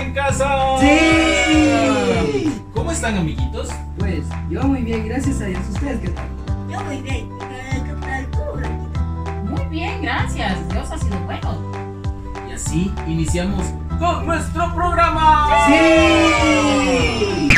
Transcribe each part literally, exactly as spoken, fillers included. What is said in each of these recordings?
en casa? ¡Sí! ¿Cómo están, amiguitos? Pues yo muy bien, gracias a Dios. ¿Ustedes qué tal? Yo muy bien. ¿Qué tal tú, Blanquita? Muy bien, gracias. Dios ha sido bueno. Y así iniciamos con nuestro programa. ¡Sí!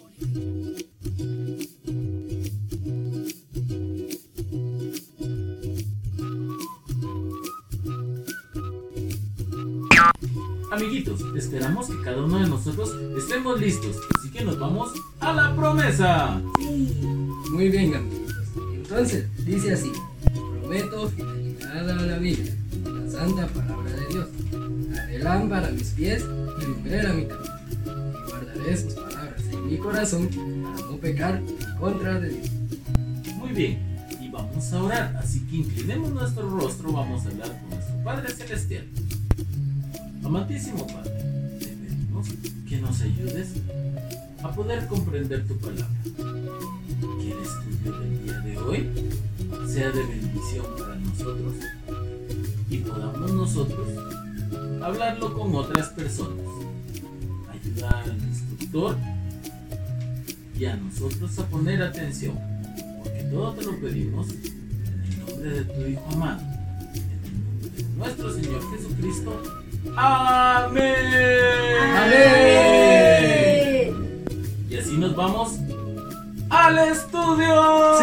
Amiguitos, esperamos que cada uno de nosotros estemos listos, así que nos vamos a la promesa. Muy bien, amigos. Entonces, dice así: prometo fidelidad a la Biblia, la santa palabra de Dios. Haré lámpara a mis pies y lumbrera mi camino. Y guardaré sus palabras en mi corazón para no pecar en contra de Dios. Muy bien, y vamos a orar, así que inclinemos nuestro rostro, vamos a hablar con nuestro Padre Celestial. Amantísimo Padre, te pedimos que nos ayudes a poder comprender tu palabra. Que el estudio del día de hoy sea de bendición para nosotros y podamos nosotros hablarlo con otras personas. Ayuda al instructor y a nosotros a poner atención, porque todo te lo pedimos en el nombre de tu Hijo amado, en el nombre de nuestro Señor Jesucristo. ¡Amén! ¡Amén! Y así nos vamos al estudio.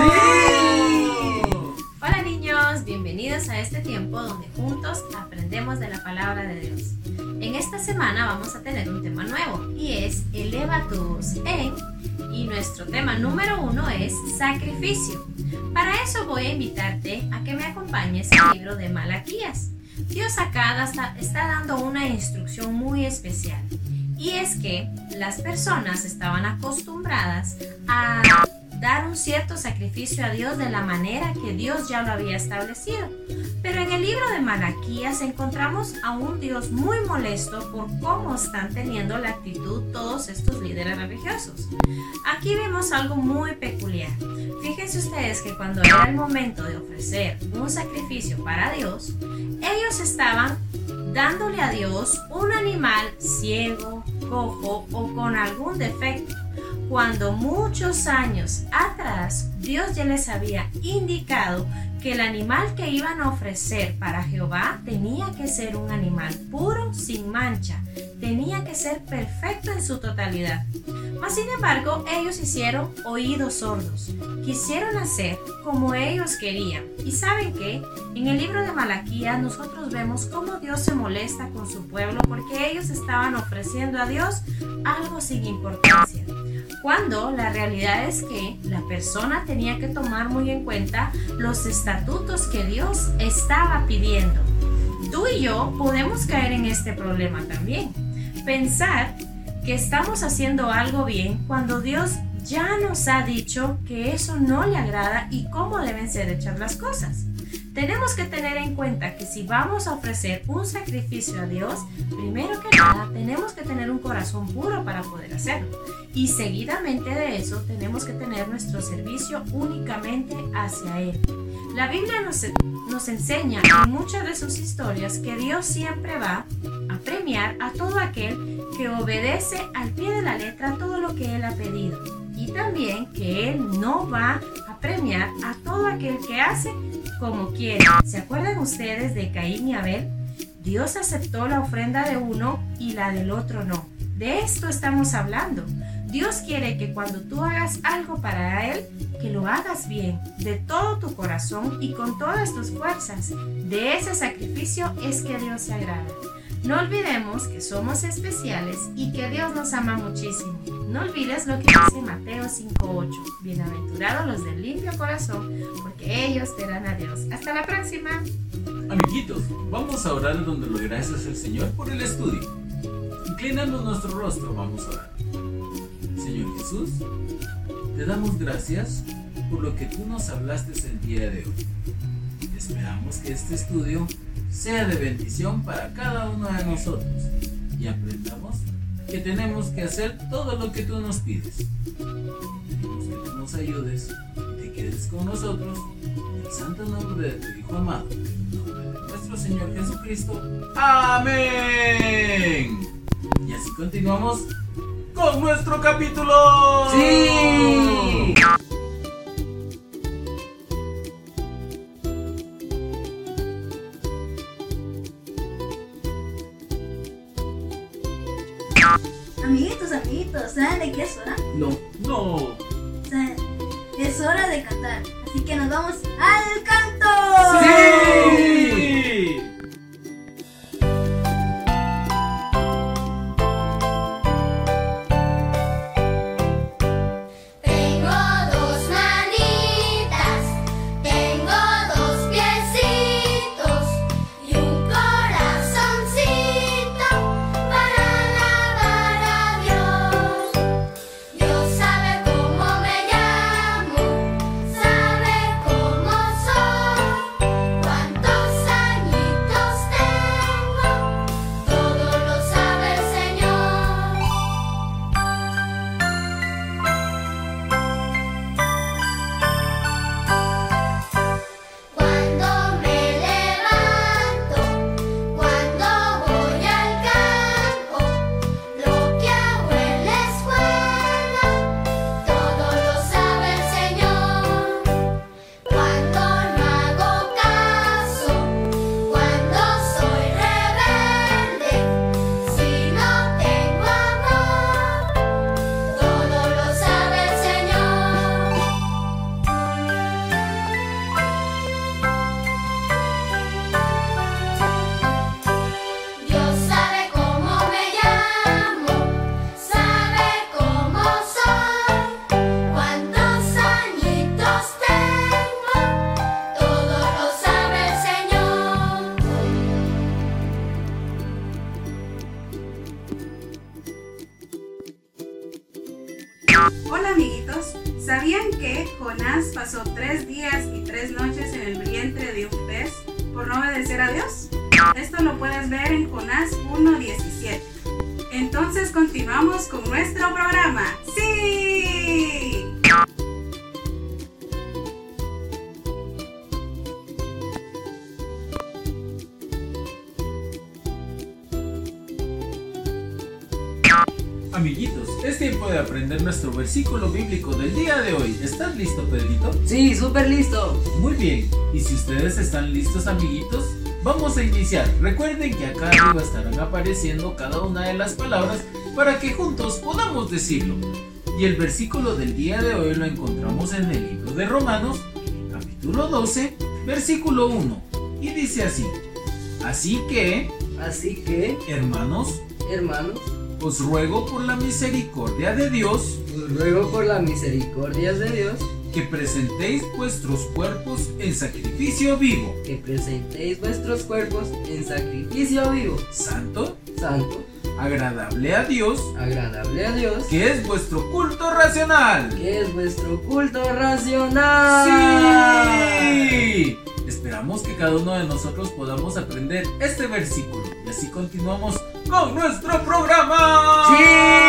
¡Sí! Hola niños, bienvenidos a este tiempo donde juntos aprendemos de la palabra de Dios. En esta semana vamos a tener un tema nuevo y es eleva tu voz en, y nuestro tema número uno es sacrificio. Para eso voy a invitarte a que me acompañes al libro de Malaquías. Dios acá está, está dando una instrucción muy especial, y es que las personas estaban acostumbradas a dar un cierto sacrificio a Dios de la manera que Dios ya lo había establecido. Pero en el libro de Malaquías encontramos a un Dios muy molesto por cómo están teniendo la actitud todos estos líderes religiosos. Aquí vemos algo muy peculiar. Fíjense ustedes que cuando era el momento de ofrecer un sacrificio para Dios, ellos estaban dándole a Dios un animal ciego, cojo o con algún defecto, cuando muchos años atrás Dios ya les había indicado que el animal que iban a ofrecer para Jehová tenía que ser un animal puro, sin mancha, tenía que ser perfecto en su totalidad. Mas sin embargo, ellos hicieron oídos sordos, quisieron hacer como ellos querían. Y ¿saben qué? En el libro de Malaquías nosotros vemos cómo Dios se molesta con su pueblo porque ellos estaban ofreciendo a Dios algo sin importancia, cuando la realidad es que la persona tenía que tomar muy en cuenta los estatutos que Dios estaba pidiendo. Tú y yo podemos caer en este problema también. Pensar que estamos haciendo algo bien cuando Dios ya nos ha dicho que eso no le agrada y cómo deben ser hechas las cosas. Tenemos que tener en cuenta que si vamos a ofrecer un sacrificio a Dios, primero que nada tenemos que tener un corazón puro para poder hacerlo. Y seguidamente de eso tenemos que tener nuestro servicio únicamente hacia Él. La Biblia nos, nos enseña en muchas de sus historias que Dios siempre va a premiar a todo aquel que obedece al pie de la letra todo lo que Él ha pedido. Y también que Él no va a premiar a todo aquel que hace como quiere. ¿Se acuerdan ustedes de Caín y Abel? Dios aceptó la ofrenda de uno y la del otro no. De esto estamos hablando. Dios quiere que cuando tú hagas algo para Él, que lo hagas bien, de todo tu corazón y con todas tus fuerzas. De ese sacrificio es que Dios se agrada. No olvidemos que somos especiales y que Dios nos ama muchísimo. No olvides lo que dice Mateo cinco ocho. Bienaventurados los del limpio corazón, porque ellos verán a Dios. Hasta la próxima. Amiguitos, vamos a orar donde lo gracias al Señor por el estudio. Inclinando nuestro rostro, vamos a orar. Señor Jesús, te damos gracias por lo que tú nos hablaste el día de hoy. Esperamos que este estudio sea de bendición para cada uno de nosotros y aprendamos que tenemos que hacer todo lo que tú nos pides. Pedimos que tú nos ayudes y te quedes con nosotros en el santo nombre de tu Hijo amado, en el nombre de nuestro Señor Jesucristo. ¡Amén! Y así continuamos con nuestro capítulo. ¡Sí! Amiguitos, amiguitos, ¿saben de qué es hora? No. No. ¿Saben? Es hora de cantar. Así que nos vamos al canto. ¡Sí! Tengo dos manitas, tengo dos piecitos y un corazoncito para alabar a Dios. Dios sabe cómo me llamo, sabe cómo soy, cuántos añitos tengo, todo lo sabe el Señor. Cuando me levanto, cuando voy al campo, lo que hago en la escuela, todo lo sabe el Señor. Cuando no hago caso, cuando soy rebelde, si no tengo amor, todo lo sabe el Señor. Dios sabe cómo me llamo, sabe cómo soy, cuántos añitos tengo, todo lo sabe el Señor. Hola amiguitos, ¿sabían que Jonás pasó tres días y tres noches en el vientre de un pez por no obedecer a Dios? Esto lo puedes ver en Jonás uno diecisiete. Entonces continuamos con nuestro programa. ¡Sí! Amiguitos, es tiempo de aprender nuestro versículo bíblico del día de hoy. ¿Estás listo, Pedrito? Sí, súper listo. Muy bien. Y si ustedes están listos, amiguitos, vamos a iniciar. Recuerden que acá arriba estarán apareciendo cada una de las palabras para que juntos podamos decirlo. Y el versículo del día de hoy lo encontramos en el libro de Romanos, capítulo doce, versículo uno. Y dice así: Así que, Así que, hermanos, hermanos, os ruego por la misericordia de Dios os ruego por las misericordias de Dios que presentéis vuestros cuerpos en sacrificio vivo, que presentéis vuestros cuerpos en sacrificio vivo, santo, santo, agradable a Dios, agradable a Dios, que es vuestro culto racional. que es vuestro culto racional. ¡Sí! Esperamos que cada uno de nosotros podamos aprender este versículo y así continuamos con nuestro programa. ¡Sí!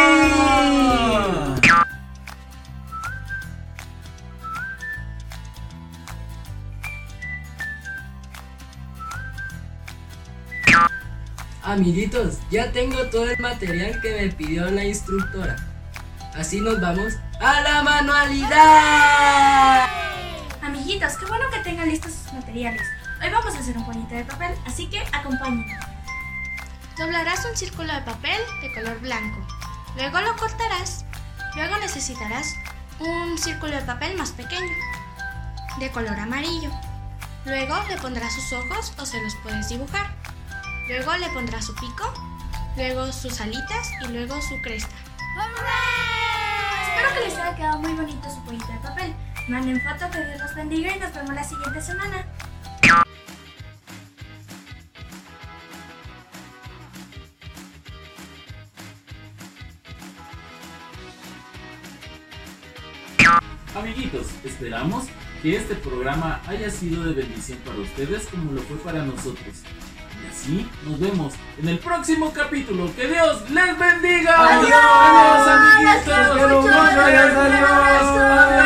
Amiguitos, ya tengo todo el material que me pidió la instructora. Así nos vamos a la manualidad. Amiguitos, qué bueno que tengan listos sus materiales. Hoy vamos a hacer un jueguito de papel, así que acompáñenme. Doblarás un círculo de papel de color blanco. Luego lo cortarás. Luego necesitarás un círculo de papel más pequeño, de color amarillo. Luego le pondrás sus ojos o se los puedes dibujar. Luego le pondrás su pico, luego sus alitas y luego su cresta. Espero que les haya quedado muy bonito su jueguito de papel. Manden foto, que Dios los bendiga y nos vemos la siguiente semana. Amiguitos, esperamos que este programa haya sido de bendición para ustedes como lo fue para nosotros. Y así nos vemos en el próximo capítulo. ¡Que Dios les bendiga! ¡Adiós! ¡Adiós, amiguitos! ¡Los quiero mucho! ¡Adiós! ¡Un abrazo! ¡Adiós!